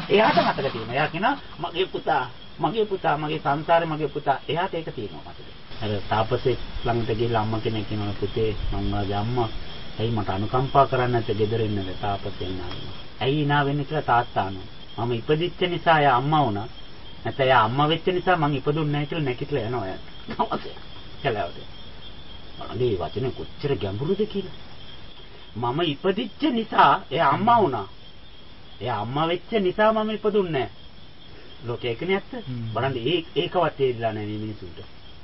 එයාට මතක තියෙනවා. එයා කියනවා මගේ පුතා මගේ සංසාරේ මගේ පුතා. එයාට ඒක තියෙනවා මතක. අර තාපසේ ළඟට ගිහලා අම්මා කෙනෙක් කියනවා පුතේ මම වාගේ අම්මා ඇයි මට අනුකම්පා කරන්නේ නැත්තේ ගෙදර ඉන්නද තාපසේ නානවා. ඇයි නා වෙන්නේ කියලා තාත්තා අහනවා. මම ඉපදිච්ච නිසා එයා අම්මා වුණා. නැත්නම් එයා අම්මා වෙච්ච නිසා මං ඉපදුන්නේ නැහැ කියලා නැකිట్లా යනවා එයා. නමසේ. කලාවට. අනේ වචනේ කොච්චර ගැඹුරුද කියලා. මම ඉපදිච්ච නිසා එයා අම්මා වුණා. එයා අම්මා වෙච්ච නිසා මම ඉපදුන්නේ නැහැ. ලෝකේ එකනේ ඇත්ත. බලන්න ඒකවත් තේරිලා නැහැ මේ මිනිසුන්ට.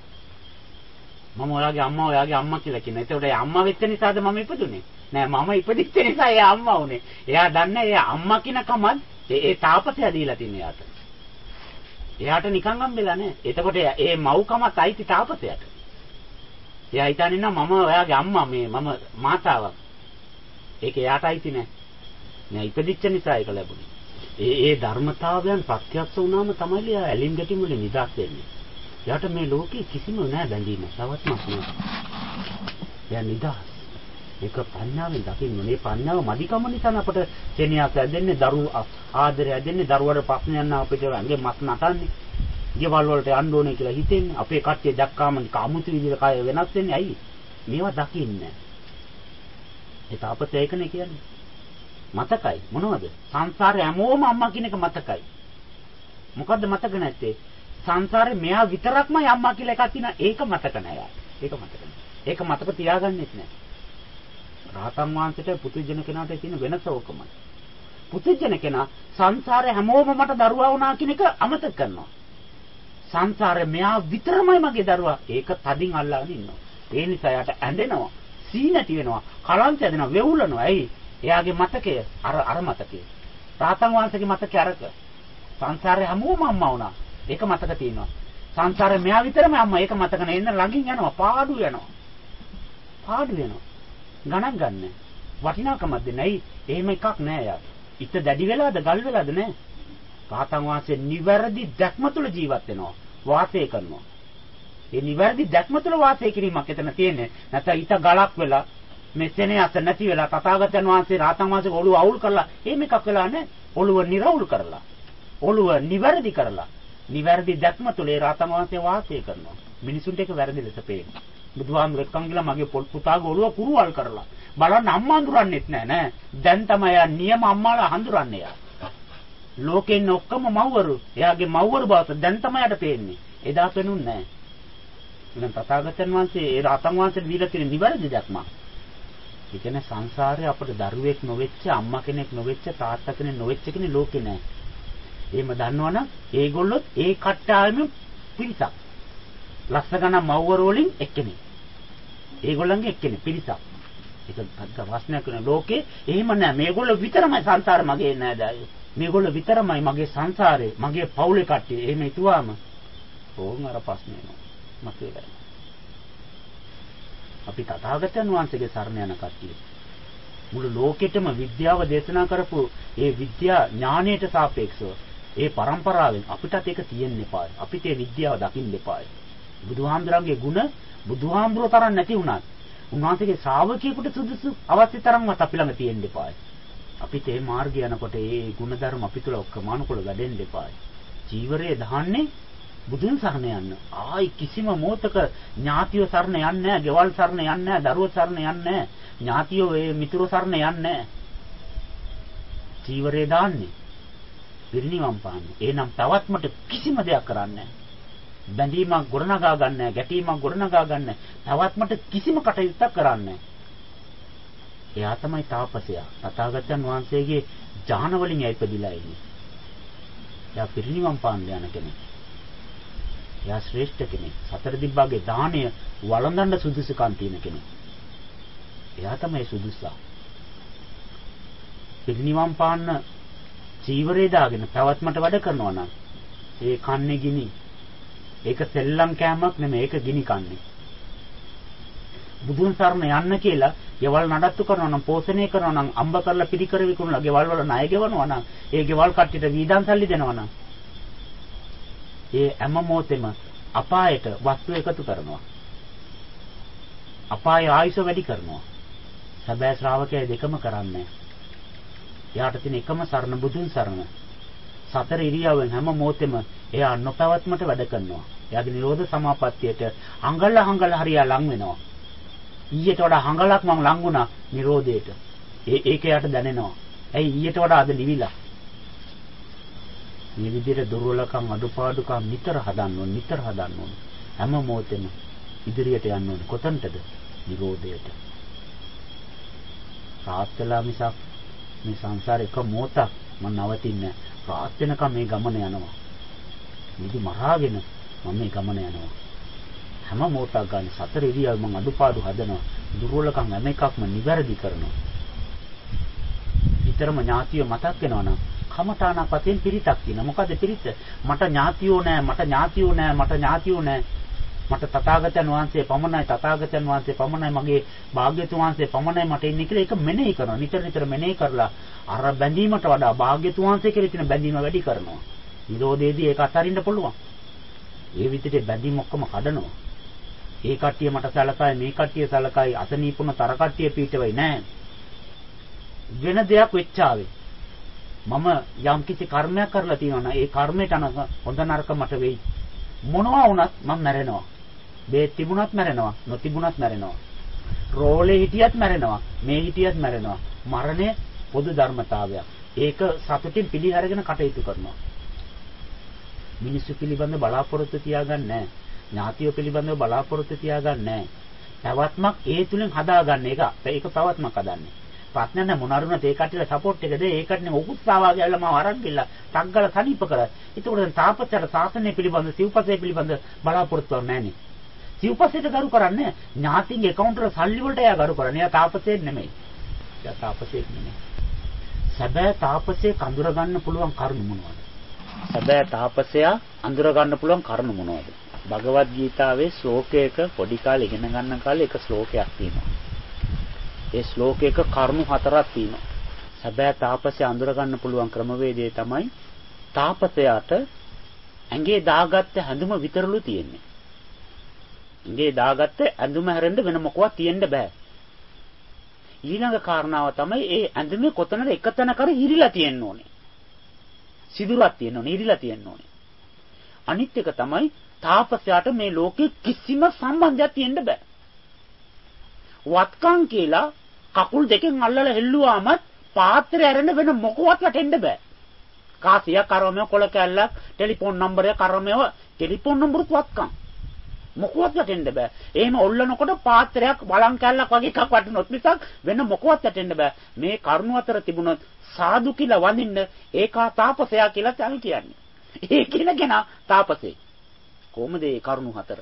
මම ඔයාගේ අම්මා කියලා කියනවා. ඒතකොට එයා අම්මා වෙච්ච නිසාද මම ඉපදුනේ? නෑ මම ඉපදිච්ච නිසා එයා අම්මා වුනේ. එයා දන්නේ එයා අම්මා කියන කමත් ඒ තාපසයා දීලා තින්නේ එයාට. එයාට නිකන් හම්බෙලා නෑ. එතකොට ඒ මව්කමත් අයිති තාපසයාට. එයා හිතන්නේ නෑ මම ඔයාගේ අම්මා මම මාතාවක්. ඒක එයාට අයිති නෑ. නෑ ඉපදිච්ච නිසා ඒක ලැබුණේ. ඒ ධර්මතාවයන් ප්‍රත්‍යක්ෂ වුණාම තමයි එයා ඇලින් ගැටින් වලින් නිදහස් වෙන්නේ. එයාට මේ ලෝකේ කිසිම නෑ බැඳීම. තවත්මක් නෑ. එයා නිදහස්. ඒක ප්‍රඥාවෙන් දකින්න. මේ ප්‍රඥාව මදිකම නිසා අපට සෙනෙහස ඇදෙන්නේ දරුවෝ ආදරය ඇදෙන්නේ දරුවට ප්‍රශ්නයක් නා අපිට ඇඟේ මස් නටන්නේ. ගෙවල් වලට යන්න ඕනේ කියලා හිතෙන්නේ. අපේ කට්ටිය දැක්කාම කාමුතු විදිහට කය වෙනස් වෙන්නේ ඇයි? මේවා දකින්නේ. ඒ තාපසය ඒකනේ කියන්නේ. මතකයි මොනවද? සංසාරේ හැමෝම අම්මා කියන එක මතකයි. මොකද්ද මතක නැත්තේ? සංසාරේ මෙයා විතරක්මයි අම්මා කියලා එකක් තියෙනවා. ඒක මතක නෑ. ඒක මතක නෑ. ඒක මතක තියාගන්නෙත් නෑ. රහතන් වහන්සේට පුදුජන කෙනාට තියෙන වෙනස ඕකමයි. පුදුජන කෙනා සංසාරේ හැමෝම මට දරුවා වුණා කියන එක අමතක කරනවා. සංසාරේ මෙයා විතරමයි මගේ දරුවා. ඒක තදින් අල්ලාගෙන ඉන්නවා. ඒ නිසා යාට ඇඬෙනවා. සීනටි වෙනවා. කලන්ත ඇදෙනවා. වෙවුලනවා. ඇයි? එයාගේ මතකය අර මතකය. රහතන් වහන්සේගේ මතකය අරක. සංසාරේ හැමෝම අම්මා වුණා. ඒක මතක තියෙනවා. සංසාරේ මෙයා විතරමයි අම්මා. ඒක මතක නැහැ. එන්න ළඟින් යනවා. පාඩු වෙනවා. ගණන් ගන්න. වටිනාකමක් දෙන්නේ නැයි. එහෙම එකක් නෑ යා. ඉත දැඩි වෙලාද ගල් වෙලාද නෑ. රහතන් වහන්සේ නිවැරදි දැක්ම තුළ ජීවත් වෙනවා. වාසය කරනවා. ඒ නිවැරදි දැක්ම තුළ වාසය කිරීමක් එතන තියෙන්නේ. නැත්නම් ඉත ගලක් වෙලා මේ සෙනෙහස නැති වෙලා තථාගතයන් වහන්සේ රහතන් වහන්සේ ඔළුව අවුල් කරලා එහෙම එකක් වෙලා නෑ. ඔළුව නිරවුල් කරලා. ඔළුව නිවැරදි කරලා. නිවැරදි දැක්ම තුළ ඒ රහතන් වහන්සේ වාසය කරනවා. මිනිසුන්ට ඒක වැරදි ලෙස පේනවා. බුදුහාමුදුර එක්කන් ගිහලා මගේ පුතාගේ ඔළුව කුරුවල් කරලා බලන්න අම්මා හඳුරන්නෙත් නෑ. දැන් තමයි යා නියම අම්මාලා හඳුරන්නේ යා. ලෝකේ ඉන්න ඔක්කොම මව්වරු. එයාගේ මව්වරු බවට දැන් තමයි යට පේන්නේ. එදා පෙනුන්නේ නෑ. ඉතින් තථාගතයන් වහන්සේ ඒ රහතන් වහන්සේට දීලා තියෙන නිවැරදි දැක්ම. ඒ කියන්නේ සංසාරේ අපට දරුවෙක් නොවෙච්ච, අම්මා කෙනෙක් නොවෙච්ච, තාත්තා කෙනෙක් නොවෙච්ච කෙනෙක් ලෝකේ නෑ. එහෙම දන්නවනම් ඒගොල්ලොත් ඒ කට්ටාවෙම පිරිසක්. ලක්ෂ ගණන් මව්වරු වලින් එක්කෙනෙක්. ඒගොල්ලන්ගේ එක්කෙනෙක් පිරිසක්. ඒක ප්‍රශ්නයක් නේ ලෝකේ. එහෙම නෑ. මේගොල්ලෝ විතරමයි සංසාරේ මගේ නෑ දායෝ. මේගොල්ලෝ විතරමයි මගේ සංසාරේ, මගේ පවුලේ කට්ටිය. එහෙම හිතුවාම ඕන් අර ප්‍රශ්නේ එනවා. මතකයි. අපි තථාගතයන් වහන්සේගේ සරණ යන කට්ටිය. මුළු ලෝකෙටම විද්‍යාව දේශනා කරපු ඒ විද්‍යා ඥානයට සාපේක්ෂව ඒ પરම්පරාවෙන් අපිටත් ඒක තියෙන්න එපායි. අපිට ඒ විද්‍යාව දකින්න එපායි. බුදුහාමුදුරන්ගේ ගුණ බුදුහාමුදුරුවෝ තරම් නැති වුණත් උන්වහන්සේගේ ශ්‍රාවකයෙකුට සුදුසු අවශ්‍ය තරම්වත් අපි ළඟ තියෙන්න එපායි. අපිට මේ මාර්ගය යනකොට ඒ ගුණධර්ම අපි තුල ඔක්කොම අනුකූල වැඩෙන්න එපායි. ජීවරයේ දහන්නේ බුදුන් සරණ යන්න. ආයි කිසිම මොහතක ඥාතියෝ සරණ යන්නේ නැහැ, ගෙවල් සරණ යන්නේ නැහැ, දරුවෝ සරණ යන්නේ නැහැ, ඥාතියෝ ඒ මිතුරෝ සරණ යන්නේ නැහැ. ජීවරයේ දාන්නේ පිරිනිවන් පාන්නේ. එහෙනම් තවත් මට කිසිම දෙයක් කරන්නේ නැහැ. බැඳීමක් ගොඩනගා ගන්න නැහැ, ගැටීමක් ගොඩනගා ගන්න නැහැ. තවත් මට කිසිම කටයුත්තක් කරන්නේ නැහැ. එයා තමයි තාපසයා. තථාගතයන් වහන්සේගේ ඥාන වලින් ඉපදිලා ඉන්නේ. එයා පිරිනිවන් පාන්න යන කෙනෙක්. එයා ශ්‍රේෂ්ඨ කෙනෙක්. සතර දිබ්බාගේ දාණය වළඳන්න සුදුසුකම් තියෙන කෙනෙක්. එයා තමයි සුදුසා. පිරිනිවන් පාන්න චීවරේ දාගෙන පැවැත්මට වැඩ කරනවා නම් ඒ කන්නේ ගිනි. ඒක සෙල්ලම් කෑමක් නෙමෙයි. ඒක ගිනි කන්නේ. බුදුන් සරණ යන්න කියලා ගෙවල් නඩත්තු කරනවා නම්, පෝෂණය කරනවා නම්, අම්බ කරලා පිළිකර විකුණලා ගෙවල් වල ණය ගෙවනවා නම්, ඒ ගෙවල් කට්ටියට වීදම් සල්ලි දෙනවා නම්, ඒ හැම මොහොතෙම අපායට වස්තු එකතු කරනවා. අපාය ආයුෂ වැඩි කරනවා. හැබැයි ශ්‍රාවකයා දෙකම කරන්නේ. එයාට තියෙන එකම සරණ බුදුන් සරණ. සතර ඉරියව්වෙන් හැම මොහොතෙම එයා නොපැවැත්මට වැඩ කරනවා. එයාගේ නිරෝධ සමාපත්තියට අඟල හරියා ලං වෙනවා. ඊට වඩා අඟලක් මම ලං වුණා නිරෝධයට. ඒක යට දැනෙනවා. ඇයි ඊට වඩා අද නිවිලා. මේ විදිහට දුර්වලකම් අඩුපාඩුකම් නිතර හදන්න ඕන. හැම මොහොතෙම ඉදිරියට යන්න ඕන. කොතනටද? නිරෝධයට. රාත් වෙලා මිසක් මේ සංසාරේ එක මොහොතක් මම නවතින්නේ නැහැ. රාත් වෙනකම් මේ ගමන යනවා. නිදි මරාගෙන මම මේ ගමන යනවා. හැම මොහොතක් ගන්න සතර ඉරියව් මම අඩුපාඩු හදනවා. දුර්වලකම් හැම එකක්ම නිවැරදි කරනවා. විතරම ඥාතිය මතක් වෙනවනම් කමඨානාපතෙන් පිරිතක් තියෙනවා. මොකද පිරිත? මට ඥාතියෝ නැහැ. මට තථාගතයන් වහන්සේ පමණයි මගේ භාග්‍යතුන් වහන්සේ පමණයි මට ඉන්නේ කියලා ඒක මෙනෙහි කරනවා. නිතර මෙනෙහි කරලා අර බැඳීමට වඩා භාග්‍යතුන් වහන්සේ කියලා තියෙන බැඳීම වැඩි කරනවා. නිරෝධයේදී ඒක අතරින්න පුළුවන්. ඒ විදිහට බැඳීම් ඔක්කොම කඩනවා. ඒ කට්ටිය මට සලකයි, මේ කට්ටිය සලකයි, අසනීපුන තර කට්ටිය පීඨවෙයි නෑ. වෙන දෙයක් වෙච්චාවේ. මම යම් කිසි කර්මයක් කරලා තියෙනවා නම් ඒ කර්මයට අනුව හොඳ නරක මට වෙයි. මොනවා වුණත් මම මැරෙනවා. බේ තිබුණත් මැරෙනවා, නොතිබුණත් මැරෙනවා. රෝලේ හිටියත් මැරෙනවා, මේ හිටියත් මැරෙනවා. මරණය පොදු ධර්මතාවයක්. ඒක සතුටින් පිළිඅරගෙන කටයුතු කරනවා. මිනිස්සු පිළිබඳව බලාපොරොත්තු තියාගන්නේ නැහැ. ඥාතිය පිළිබඳව බලාපොරොත්තු තියාගන්නේ නැහැ. පැවැත්මක් ඒ තුලින් හදාගන්න එක. ඒක පැවැත්මක් හදන්නේ. ප්‍රඥාන මොනරුණත් ඒ කට්ටියට සපෝට් එක දෙයි. ඒ කට්ටිය උකුස්සාවා ගිහලා මම අරන් ගිහලා ටග්ගල සනීප කරා. ඒකෝට තාපසයට සාසනය පිළිබඳ සිව්පසය පිළිබඳ බලාපොරොත්තු නැන්නේ. සිව්පසයට ගරු කරන්නේ ඥාතිගේ account වල සල්ලි වලට එයා ගරු කරන්නේ. එයා තාපසයෙක් නෙමෙයි. සැබෑ තාපසයේ අඳුර ගන්න පුළුවන් කරුණු මොනවද? සැබෑ තාපසයා අඳුර ගන්න පුළුවන් කරුණු මොනවද? භගවත් ගීතාවේ ශ්ලෝකයක පොඩි කාලේ ඉගෙන ගන්න කාලේ එක ශ්ලෝකයක් තියෙනවා. ඒ ශ්ලෝකයක කරුණු 4ක් තියෙනවා. සැබෑ තාපසයා අඳුර ගන්න පුළුවන් ක්‍රමවේදය තමයි තාපසයාට ඇඟේ දාගත්ත හැඳුම විතරලු තියෙන්නේ. ඇඟේ දාගත්ත ඇඳුම හැරෙන්න වෙන මොකවත් තියෙන්න බෑ. ඊළඟ කාරණාව තමයි ඒ ඇඳුමේ කොතනද එකතැන කර හිරිලා තියෙන්න ඕනේ. සිදුරක් තියෙන්න ඕනේ, හිරිලා තියෙන්න ඕනේ. අනිත් එක තමයි තාපසයාට මේ ලෝකේ කිසිම සම්බන්ධයක් තියෙන්න බෑ. වත්කම් කියලා කකුල් දෙකෙන් අල්ලලා හෙල්ලුවාමත් පාත්‍රය ඇරෙන්න වෙන මොකවත් වැටෙන්න බෑ. කාසියක් කරවම කොල කැල්ලක් ටෙලිෆෝන් නම්බරයක් කරවම ටෙලිෆෝන් නම්බරුත් වත්කම්. මොකවත් වැටෙන්න බෑ. එහෙම ඔල්ලනකොට පාත්‍රයක් බලන් කැල්ලක් වගේ එකක් වටනොත් මිසක් වෙන මොකවත් වැටෙන්න බෑ. මේ කරුණු අතර තිබුණොත් සාදු කියලා වඳින්න ඒකා තාපසයා කියලා තමයි කියන්නේ. ඒ කියන කෙනා තාපසේ. කොහොමද මේ කරුණු හතර?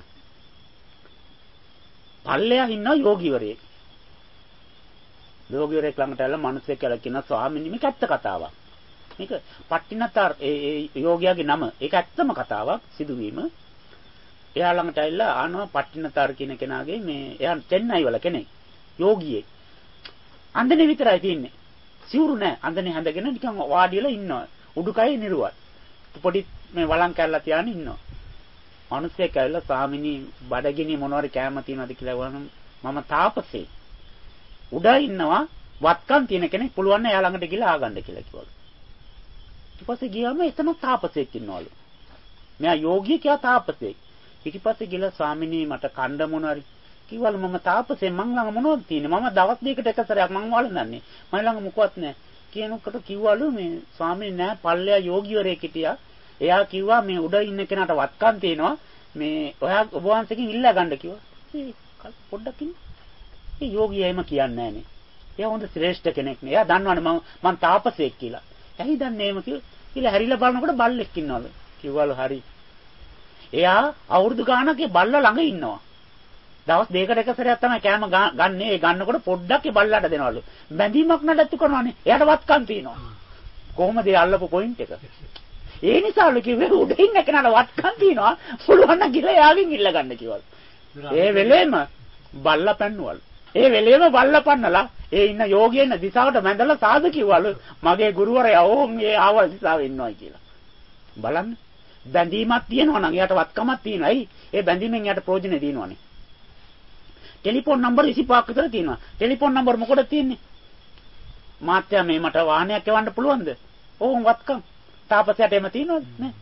පල්ලෙයා ඉන්න යෝගීවරයෙක්. යෝගීවරයෙක් ළඟට ඇවිල්ලා මිනිස්සෙක් කියලා කියන ස්වාමීනි මේක ඇත්ත කතාවක්. මේක පට්ටිනතර ඒ යෝගියාගේ නම. ඒක ඇත්තම කතාවක් සිදුවීම. එයා ළඟට ඇවිල්ලා ආනවා පට්ටිනතර කියන කෙනාගේ මේ එයා චෙන්නයි වල කෙනෙක්. යෝගියෙක්. අන්දනේ විතරයි තියෙන්නේ. සිවුරු නෑ. අන්දනේ හැඳගෙන නිකන් වාඩිලා ඉන්නවා. උඩුකය නිරුවත්. පොඩි මේ වළං කැල්ලක් තියාගෙන ඉන්නවා. මිනිස්සෙක් ඇවිල්ලා ස්වාමිනී බඩගිනි මොනවාරි කෑම තියනවද කියලා වහනම් මම තාපසේ. උඩ ඉන්නවා වත්කම් තියෙන කෙනෙක් පුළුවන් නම් එයා ළඟට ගිහලා ආගන්න කියලා කිව්වලු. ඊට පස්සේ ගියාම එතන තාපසෙක් ඉන්නවලු. මෙයා යෝගී කියා තාපසෙක්. ඊට පස්සේ ගිහලා ස්වාමිනී මට කණ්ඩ මොනවාරි කිව්වලු මම තාපසේ මං ළඟ මොනවද තියෙන්නේ මම දවස් දෙකකට එක සැරයක් මං වළඳන්නේ මම ළඟ මොකවත් නැහැ කියනකොට කිව්වලු මේ ස්වාමිනී නෑ පල්ලෙයා යෝගීවරයෙක් හිටියා එයා කිව්වා මේ උඩ ඉන්න කෙනාට වත්කම් තියෙනවා මේ ඔයා ඔබ වහන්සේකින් ඉල්ලා ගන්න කිව්වා ඒ පොඩ්ඩක් ඉන්න ඒ යෝගියා එහෙම කියන්නේ නෑනේ එයා හොඳ ශ්‍රේෂ්ඨ කෙනෙක් නේ එයා දන්නවනේ මම තාපසයෙක් කියලා ඇයි දන්නේ එහෙම කියලා හැරිලා බලනකොට බල්ලෙක් ඉන්නවලු කිව්වලු හරි එයා අවුරුදු ගානක් ඒ බල්ලා ළඟ ඉන්නවා දවස් දෙකකට එක සැරයක් තමයි කෑම ගන්න ඒ ගන්නකොට පොඩ්ඩක් ඒ බල්ලාට දෙනවලු බැඳීමක් නඩත්තු කරනවානේ එයාට වත්කම් තියෙනවා කොහොමද ඒ අල්ලපු පොයින්ට් එක ඒ නිසාලු කිව්වේ උඩ ඉන්න කෙනාට වත්කම් තියෙනවා පුළුවන් නම් ගිහලා යාගෙන් ඉල්ල ගන්න කිව්වලු ඒ වෙලේම බල්ලා පැන්නුවලු ඒ වෙලේම බල්ලා පන්නලා ඒ ඉන්න යෝගියෙන දිසාවට මැදලා සාදු කිව්වලු මගේ ගුරුවරයා ඕන් ඒ ආවල් දිසාවේ ඉන්නවයි කියලා බලන්න බැඳීමක් තියෙනවා නම් එයාට වත්කමක් තියෙනවා ඇයි ඒ බැඳීමෙන් එයාට ප්‍රයෝජනෙ දිනවනේ ටෙලිෆෝන් නම්බර 25ක් විතර තියෙනවා. ටෙලිෆෝන් නම්බර මොකටද තියෙන්නේ? මාත්‍යා මේ මට වාහනයක් එවන්න පුළුවන්ද? ඕම් වත්කම්. තාපසයාට එහෙම තියෙනවද නෑ.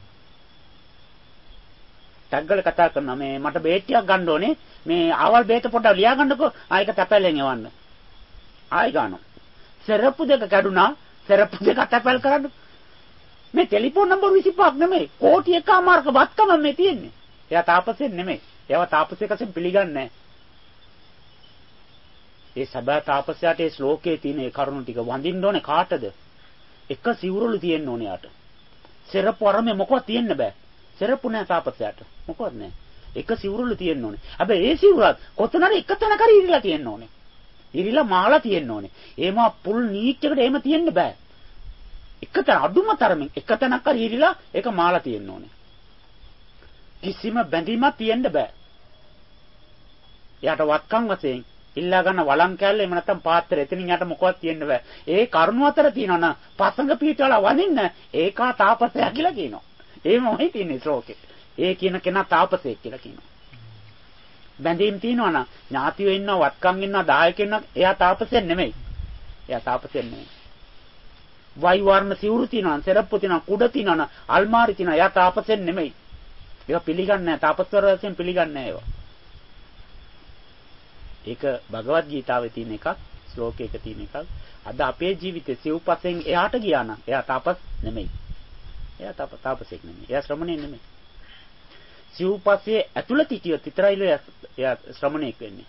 ටග්ගල කතා කරනවා මේ මට බේත් ටිකක් ගන්න ඕනේ. මේ ආවල් බේත පොඩ්ඩක් ලියා ගන්නකෝ. ආයක තැපැලෙන් එවන්න. ආයි ගන්නවා. සරප්පු දෙක කැඩුනා. සරප්පු දෙක තැපැල් කරන්න. මේ ටෙලිෆෝන් නම්බර් 25ක් නෙමෙයි. කෝටි එකමාරක වත්කම මේ තියෙන්නේ. එයා තාපසෙන් නෙමෙයි. එයාව තාපසයෙක්සෙන් පිළිගන්නේ නැහැ. ඒ සබා තාපසයාට ඒ ශ්ලෝකයේ තියෙන ඒ කරුණු ටික වඳින්න ඕනේ කාටද? එක සිවුරුළු තියෙන්න ඕනේ යාට. සරප්පු අරමේ මොකවත් තියෙන්න බෑ. සරප්පු නැහැ තාපසයාට. මොකවත් නැහැ. එක සිවුරුළු තියෙන්න ඕනේ. හැබැයි ඒ සිවුරත් කොතනද එක තැනක ඉරිලා තියෙන්න ඕනේ. ඉරිලා මාලා තියෙන්න ඕනේ. එහෙම පුල් නීච්චකට එහෙම තියෙන්න බෑ. එක තැන අඩුම තරමින් එක තැනක් හරි ඉරිලා ඒක මාලා තියෙන්න ඕනේ. කිසිම බැඳීමක් තියෙන්න බෑ. එයාට වත්කම් වශයෙන් ඉල්ලා ගන්න වළං කැල්ල එහෙම නැත්නම් පාත්‍රය එතනින් යට මොකවත් තියෙන්න බෑ. ඒ කරුණු අතර තියෙනවා පසඟ පීඨවල වදින්න ඒකා තාපසයා කියලා කියනවා. එහෙමයි තියෙන්නේ ශ්ලෝකේ. ඒ කියන කෙනා තාපසයෙක් කියලා කියනවා. බැඳීම් තියෙනවා නම් ඥාතියෝ ඉන්නවා වත්කම් ඉන්නවා දායකයෝ ඉන්නවා එයා තාපසයෙක් නෙමෙයි. එයා තාපසයෙක් නෙමෙයි. වයි වර්ණ සිවුරු තියෙනවා සරප්පු තියෙනවා කුඩ තියෙනවා අල්මාරි තියෙනවා එයා තාපසයෙක් නෙමෙයි. ඒවා පිළිගන්නේ නැහැ තාපස්වර වශයෙන් පිළිගන්නේ නැහැ ඒවා. ඒක භගවත් ගීතාවේ තියෙන එකක් ශ්ලෝකයක තියෙන එකක්. අද අපේ ජීවිතේ සිව්පසෙන් එහාට ගියා නම් එයා තාපස් නෙමෙයි. එයා තාපසෙක් නෙමෙයි. එයා ශ්‍රමණෙක් නෙමෙයි. සිව්පස්සේ ඇතුළත හිටියොත් විතරයිලු එයා ශ්‍රමණෙක් වෙන්නේ.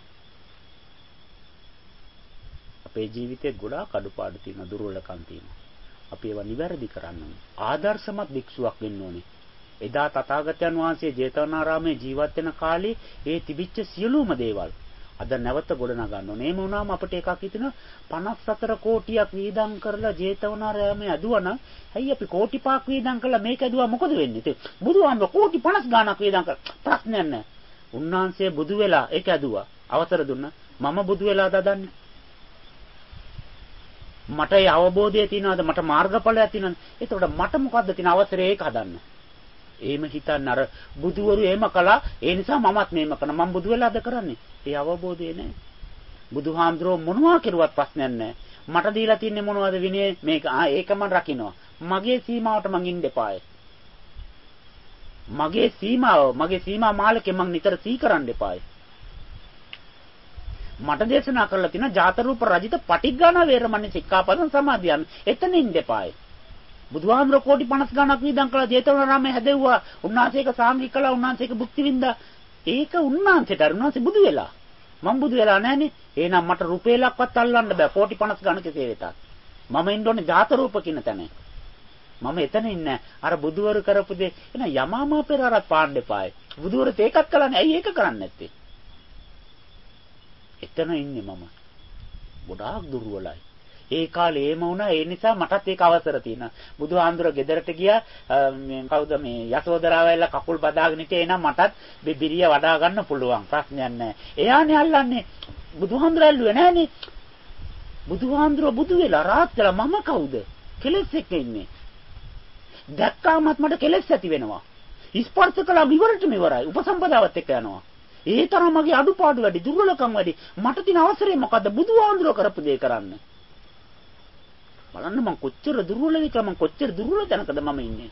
අපේ ජීවිතේ ගොඩාක් අඩුපාඩු තියෙනවා දුර්වලකම් තියෙනවා. අපි ඒවා නිවැරදි කරන්න ඕනේ. ආදර්ශමත් භික්ෂුවක් වෙන්න ඕනේ. එදා තථාගතයන් වහන්සේ ජේතවනාරාමේ ජීවත් වෙන කාලේ ඒ තිබිච්ච සියලුම දේවල් අද නැවත ගොඩනගා ගන්න ඕනේ. එහෙම වුණාම අපිට එකක් හිතෙන 54 කෝටියක් වීදම් කරලා ජේතවනාරාමේ ඇදුවනම් ඇයි අපි කෝටි 5ක් වීදම් කරලා මේක ඇදුවා මොකද වෙන්නේ? ඉතින් බුදුහාමුදුර කෝටි 50 ගාණක් වීදම් කරලා ප්‍රශ්නයක් නැහැ. උන්වහන්සේ බුදු වෙලා ඒක ඇදුවා. අවසර දුන්නා. මම බුදු වෙලා දදන්නේ. මට ඒ අවබෝධය තියනවාද? මට මාර්ගඵලයක් තියනවාද? එතකොට මට මොකද්ද තියෙන අවසරය ඒක හදන්න. එහෙම හිතන්න අර බුදුවරු එහෙම කළා ඒ නිසා මමත් මේම කරනවා. මම බුදු වෙලාද කරන්නේ? ඒ අවබෝධය නැහැ. බුදුහාමුදුරුවෝ මොනවා කෙරුවත් ප්‍රශ්නයක් නැහැ. මට දීලා තින්නේ මොනවද විනය මේක ඒක මම රකින්නවා. මගේ සීමාවට මං ඉන්න එපායි. මගේ සීමා මාලකේ මං නිතර සී කරන්න එපායි. මට දේශනා කරලා තියෙන ජාත රූප රජිත පටිඝාන වේරමණී සික්ඛාපදං සමාදියාමි. එතන ඉන්න එපායි. බුදුහාමුදුරුවෝ කෝටි 50 ගණක් වීදම් කළා ජේතවනාරාමයේ හැදෙව්වා. උන්වහන්සේක සාංගික කළා උන්වහන්සේක භුක්ති විඳා. ඒක උන්වහන්සේට උන්වහන්සේ බුදු වෙලා. මම බුදු වෙලා නැහනේ. එහෙනම් මට රුපියලක්වත් අල්ලන්න බෑ කෝටි 50 ගණක සේවයට. මම ඉන්න ඕනේ ජාත රූප කියන තැන. මම එතන ඉන්නේ. අර බුදුවරු කරපු දේ එන යමාමා පෙරහරත් පාන්න එපායි. බුදුවරුත් ඒකත් කළානේ. ඇයි ඒක කරන්නේ නැත්තේ? එතන ඉන්නේ මම. ගොඩාක් දුර්වලයි. ඒ කාලේ එහෙම වුණා. ඒ නිසා මටත් ඒක අවසර තියෙනවා. බුදුහාඳුර ගෙදරට ගියා. මේ කවුද මේ යසෝදරාව ඇවිල්ලා කකුල් බදාගෙන හිටියේ. එහෙනම් මටත් බිරිය වඩා ගන්න පුළුවන්. ප්‍රශ්නයක් නැහැ. එයානේ අල්ලන්නේ. බුදුහාඳුර ඇල්ලුවේ නැහනේ. බුදුහාඳුර බුදු වෙලා රාත් වෙලා මම කවුද? කෙලෙස් එක්ක ඉන්නේ. දැක්කාමත් මට කෙලෙස් ඇති වෙනවා. ස්පර්ශ කළා ඉවරටම ඉවරයි. උපසම්පදාවත් එක්ක යනවා. ඒ තරම් මගේ අඩුපාඩු වැඩි, දුර්වලකම් වැඩි. මට තියෙන අවසරය මොකද්ද? බුදුහාඳුර කරපු දේ කරන්න. බලන්න මං කොච්චර දුර්වලද කියලා මං කොච්චර දුර්වල තැනකද මම ඉන්නේ.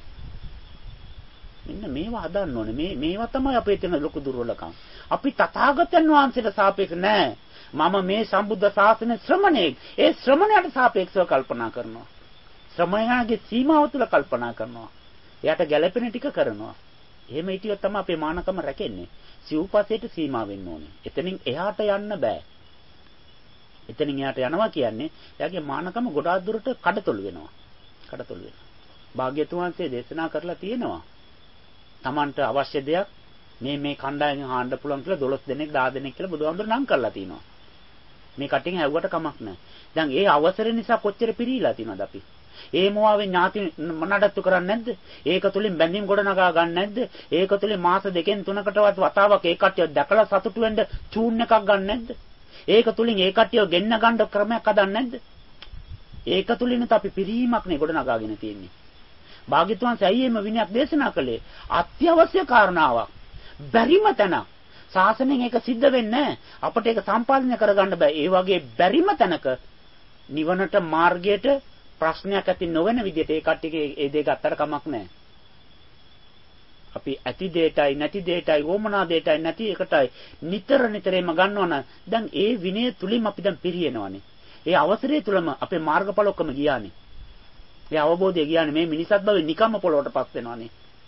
මෙන්න මේවා හදන්න ඕනේ. මේවා තමයි අපේ තියෙන ලොකු දුර්වලකම්. අපි තථාගතයන් වහන්සේට සාපේක්ෂ නෑ. මම මේ සම්බුද්ධ ශාසනයේ ශ්‍රමණෙක්. ඒ ශ්‍රමණයට සාපේක්ෂව කල්පනා කරනවා. ශ්‍රමණයාගේ සීමාව තුළ කල්පනා කරනවා. එයාට ගැළපෙන ටික කරනවා. එහෙම හිටියොත් තමයි අපේ මානකම රැකෙන්නේ. සිව්පසේට සීමා වෙන්න ඕනේ. එතනින් එහාට යන්න බෑ. එතනින් එහාට යනවා කියන්නේ එයාගේ මානකම ගොඩාක් දුරට කඩතොළු වෙනවා. භාග්‍යතුන් වහන්සේ දේශනා කරලා තියෙනවා. Tamanට අවශ්‍ය දෙයක් මේ කණ්ඩායමෙන් ආන්න පුළුවන් කියලා 12 දෙනෙක් 10 දෙනෙක් කියලා බුදුහාමුදුරු නම් කරලා තිනවා. මේ කටින් ඇව්වට කමක් නැහැ. දැන් ඒ අවසර නිසා කොච්චර පිරීලා තිනවද අපි? ඒ මොවාවේ ඥාති නඩත්තු කරන්නේ නැද්ද? ඒක තුලින් බැඳීම් ගොඩ නගා ගන්න නැද්ද? ඒක තුලින් මාස දෙකෙන් තුනකටවත් වතාවක් ඒ කට්ටිය දැකලා සතුටු වෙන්න චූන් එකක් ගන්න නැද්ද? ඒක තුලින් ඒ කට්ටිය ගෙන්න ගන්න ක්‍රමයක් හදන්නේ නැද්ද? ඒක තුලින් අපි පිරීමක් නේ ගොඩ නගාගෙන තියෙන්නේ. භාග්‍යතුන් වහන්සේ ඇයි මේ විනයක් දේශනා කළේ? අත්‍යවශ්‍ය කාරණාවක්. බැරිම තැන. ශාසනයෙන් ඒක සිද්ධ වෙන්නේ නැහැ. අපිට ඒක සම්පාදනය කරගන්න බෑ. ඒ වගේ බැරිම තැනක නිවනට මාර්ගයට ප්‍රශ්නයක් ඇති නොවන විදිහට ඒ කට්ටියගේ ඒ දේ ගත්තට කමක් නැහැ. අපි ඇති දෙයටයි නැති දෙයටයි වොමනා දෙයටයි නැති එකටයි නිතර නිතරම ගන්නවනම් දැන් ඒ විනය තුලින් අපි දැන් පිරිනවනේ. ඒ අවසරය තුලම අපේ මාර්ගඵල ඔක්කොම ගියානේ. ඒ අවබෝධය ගියානේ මේ මිනිසත් භවෙ නිකම්ම පොළොවටපත් වෙනවනේ.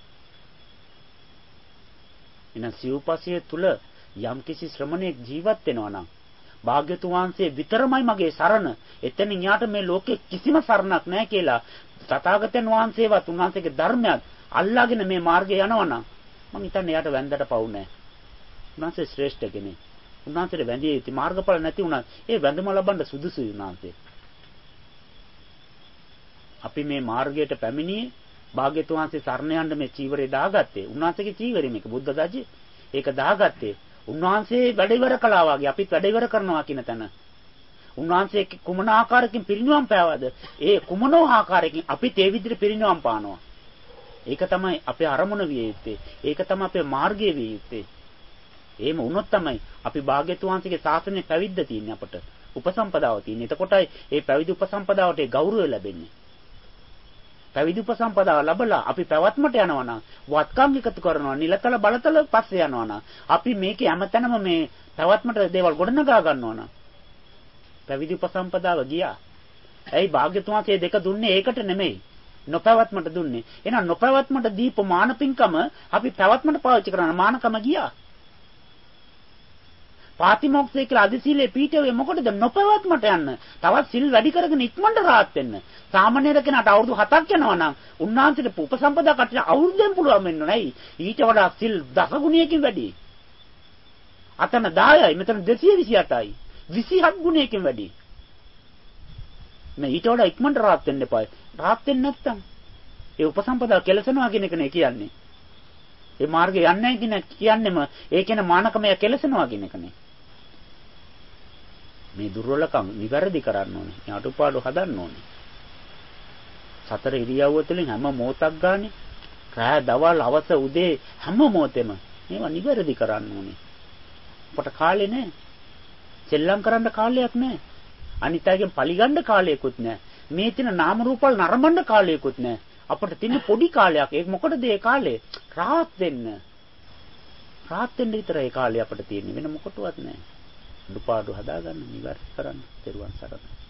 එන සිව්පසය තුල යම්කිසි ශ්‍රමණෙක් ජීවත් වෙනවා නම් භාග්‍යතුන් වහන්සේ විතරමයි මගේ සරණ. එතනින් යාට මේ ලෝකේ කිසිම සරණක් නැහැ කියලා තථාගතයන් වහන්සේවත් උන්වහන්සේගේ ධර්මයක් අල්ලාගෙන මේ මාර්ගේ යනවනම් මම හිතන්නේ යාට වැන්දට පවු නැහැ. උන්වහන්සේ ශ්‍රේෂ්ඨ කෙනෙක්. උන්වහන්සේට වැඳිය යුතු මාර්ගඵල නැති වුණත් ඒ වැඳුම ලබන්න සුදුසුයි උන්වහන්සේ. අපි මේ මාර්ගයට පැමිණියේ භාග්‍යතුන් වහන්සේ සරණ යන්න මේ චීවරේ දාගත්තේ. උන්වහන්සේගේ චීවරේ මේක බුද්ධ ධජේ. ඒක දාගත්තේ. උන්වහන්සේ වැඩ ඉවර කළා වගේ අපිත් වැඩ ඉවර කරනවා කියන තැන. උන්වහන්සේ කුමන ආකාරයකින් පිරිනිවන් පෑවද? ඒ කුමනෝ ආකාරයකින් අපිත් ඒ විදිහට පිරිනිවන් පානවා. ඒක තමයි අපේ අරමුණ විය යුත්තේ. ඒක තමයි අපේ මාර්ගය විය යුත්තේ. එහෙම වුණොත් තමයි අපි භාග්‍යතුන් වහන්සේගේ ශාසනය පැවිද්ද තියෙන්නේ අපට. උපසම්පදාව තියෙන්නේ. එතකොටයි මේ පැවිදි උපසම්පදාවට ඒ ගෞරවය ලැබෙන්නේ. පැවිදි උපසම්පදාව ලැබලා අපි පැවැත්මට යනවා නම් වත්කම් එකතු කරනවා නිලතල බලතල පස්සේ යනවා නම් අපි මේකේ හැමතැනම මේ පැවැත්මට දේවල් ගොඩනගා ගන්නවා නම් පැවිදි උපසම්පදාව ගියා. ඇයි භාග්‍යතුන් වහන්සේ දෙක දුන්නේ ඒකට නෙමෙයි. නොපැවැත්මට දුන්නේ. එහෙනම් නොපැවැත්මට දීප මානපින්කම අපි පැවැත්මට පාවිච්චි කරන මානකම ගියා. පාතිමොක්ෂය කියලා අධිශීලයේ පීඨවේ මොකටද නොපැවැත්මට යන්න. තවත් සිල් වැඩි කරගෙන ඉක්මනට rahat වෙන්න. සාමාන්‍යයෙන් කෙනාට අවුරුදු 7ක් යනවා නම් උන්වහන්සේට උපසම්පදා කටට අවුරුද්දෙන් පුළුවන් වෙන්න නෑ. ඊට වඩා සිල් දසගුණයකින් වැඩි. අතන 10යි මෙතන 228යි. 27 ගුණයකින් වැඩි. මේ ඊට වඩා ඉක්මනට rahat වෙන්න එපායි. rahat වෙන්නේ නැත්තම් ඒ උපසම්පදා කෙලසනවා කියන එක නේ කියන්නේ. ඒ මාර්ගේ යන්නේ නැහැ කියන්නේම ඒ කියන මානකමය කෙලසනවා කියන එකනේ. මේ දුර්වලකම් නිවැරදි කරන්න ඕනේ. මේ අඩුපාඩු හදන්න ඕනේ. සතර ඉරියව්ව තුළින් හැම මොහොතක් ගානේ රාය දවල් හවස උදේ හැම මොහොතෙම මේවා නිවැරදි කරන්න ඕනේ. අපට කාලේ නැහැ. සෙල්ලම් කරන්න කාලයක් නැහැ. අනිත් අයගෙන් පරිගන්න කාලයකුත් නැහැ. මේ තියෙන නාම රූපවල නරඹන්න කාලයකුත් නැහැ. අපිට තියෙන පොඩි කාලයක්. ඒක මොකටද ඒ කාලේ? rahat වෙන්න. rahat වෙන්න විතරයි ඒ කාලේ අපිට තියෙන්නේ. වෙන මොකටවත් නැහැ. දුපාඩු හදාගන්න නිවැරදි කරන්න. ත්වන් සරණයි.